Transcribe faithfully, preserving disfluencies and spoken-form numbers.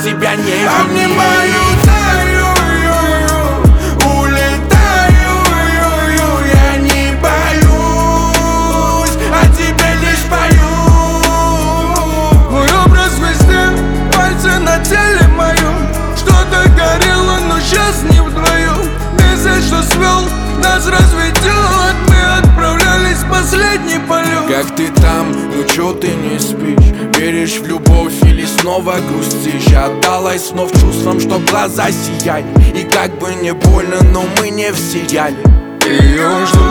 себя не вини. Обнимаю, таю, улетаю, я не боюсь, а тебе лишь пою. Мой образ везде, пальцы на теле моем. Что-то горело, но сейчас не вдвоем. Месяц, что свел, нас разведет. Мы отправлялись в последний полет. Как ты там? Ну чё ты не спишь? Веришь в любовь или снова грустишь? Отдалась снов чувствам, что глаза сияли. И как бы не больно, но мы не в сериале. Ее жду